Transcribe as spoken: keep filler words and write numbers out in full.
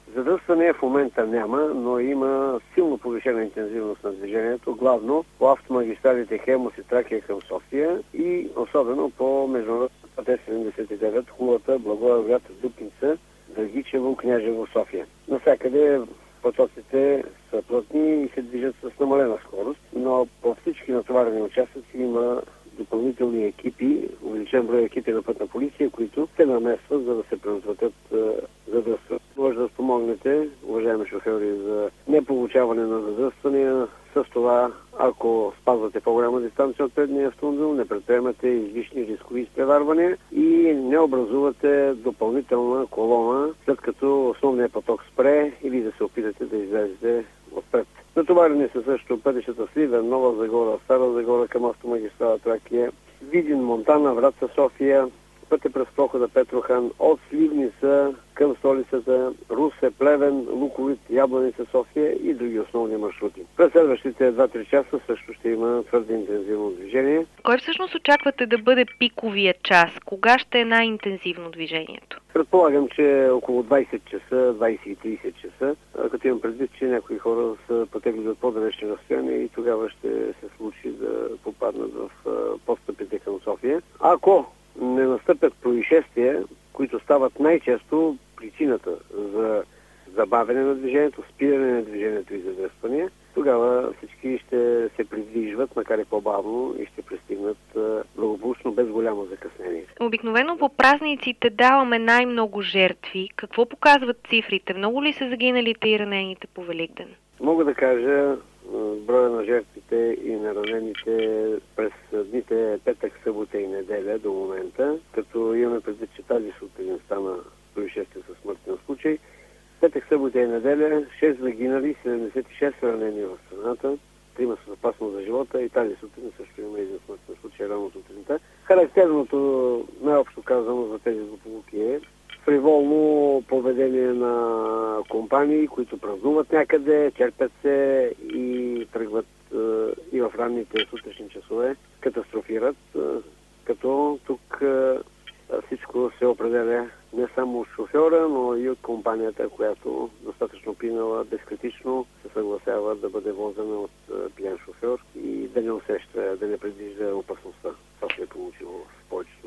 Задръстване в момента няма, но има силно повишена интензивност на движението, главно по автомагистралите Хемус и Тракия към София и особено по международната Т седемдесет и девет, Кулата, Благоевград, Дупница, Драгичево, Княжево, София. Навсякъде потоците са плътни и се движат с намалена скорост, но по всички натоварени участъци има допълнителни екипи, увеличен брой екипи на пътна полиция, които се намесват, за да се предотвратят задръстване. Може да спомогнете, уважаеми шофьори, за неполучаване на задръствания. С това, ако спазвате по-голяма дистанция от предния автомобил, не предприемате излишни рискови изпреварвания и не образувате допълнителна колона, след като основният поток спре или да се опитате да излезете отпред. Натоварени са също пътищата Сливен, Нова Загора, Стара Загора към автомагистрала Тракия, Видин, Монтана, Враца, София, пътя през прохода Петрохан, от Сливница към столицата, Русе, Плевен, Луковит, Ябланица, София и други основни маршрути. През следващите два-три часа също ще има твърде интензивно движение. Кой всъщност очаквате да бъде пиковия час? Кога ще е най-интензивно движението? Предполагам, че около двайсет часа, двайсет и трийсет часа, като имам предвид, че някои хора са пътегли от по-далечни разстояния и тогава ще се случи да попаднат в подстъпите към София. Ако не настъпят происшествия, които стават най-често причината за забавяне на движението, спиране на движението и задръстване, тогава всички ще се придвижват, макар и по-бавно, и ще пристигнат благополучно без голямо закъснение. Обикновено по празниците даваме най-много жертви. Какво показват цифрите? Много ли са загиналите и ранените по Великден? Мога да кажа броя на жертвите и на ранените през дните петък, събота и неделя до момента, като имаме предвид, че тази сутрин стана происшествие със смъртен случай. Петък, събота и неделя, шест загинали, седемдесет и шест ранени в страната, трима с опасност за живота и тази сутрин също има един смъртен случай рано сутринта. Характерното, най-общо казано за тези злополуки е фриволно поведение на компании, които празнуват някъде, черпят се и тръгват е, и в ранните сутрешни часове, катастрофират, е, като тук е, всичко се определя не само от шофьора, но и от компанията, която достатъчно пинала, безкритично се съгласява да бъде возена от е, пиян шофьор и да не усеща, да не предвижда опасността. Това се е получило в повечето